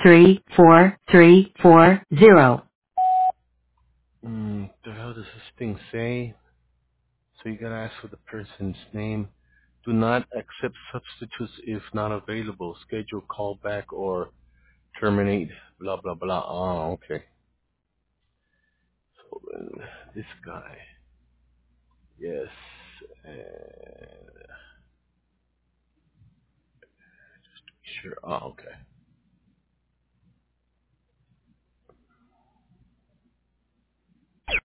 34340. The hell does this thing say? So you gotta ask for the person's name. Do not accept substitutes if not available. Schedule callback or terminate. Blah blah blah. Oh, okay. So then this guy. Yes. And sure. Oh, okay.